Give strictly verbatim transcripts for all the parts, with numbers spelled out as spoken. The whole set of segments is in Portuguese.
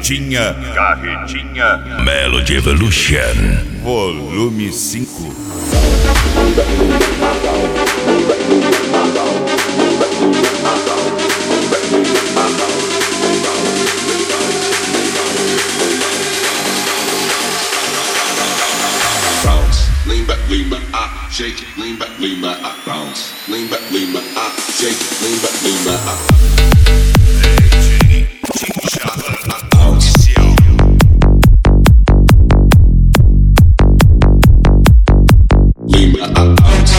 Carretinha, Carretinha Melody Evolution, volume cinco. Lean back, lean back, ah, shake it, lean back, lean back, ah, bounce. Lean back, lean back, ah, shake it, lean back, lean back, ah. Oficial. Lean back, ah, bounce.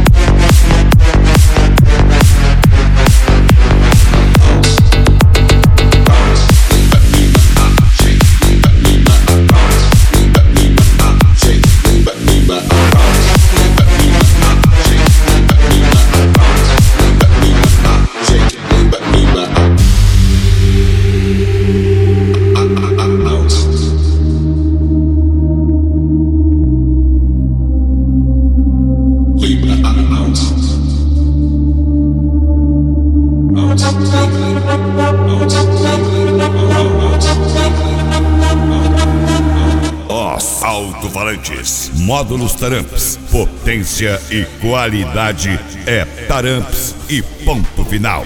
Os alto-falantes, módulos Taramps, potência e qualidade é Taramps e ponto final.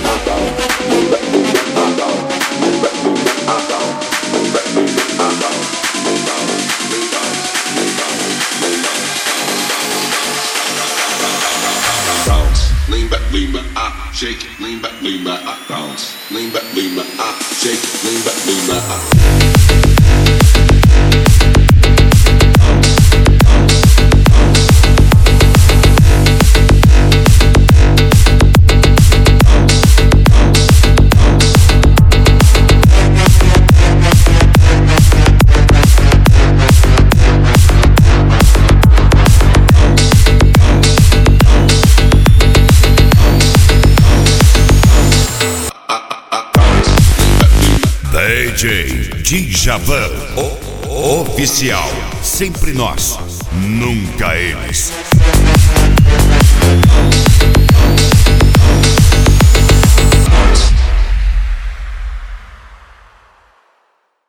Lean back, lean back, ah, shake it, lean back, lean back, ah, bounce. Lean back, lean back, ah, shake it, lean back, lean back, ah. D J Djavan, o oficial, sempre nós, nunca eles.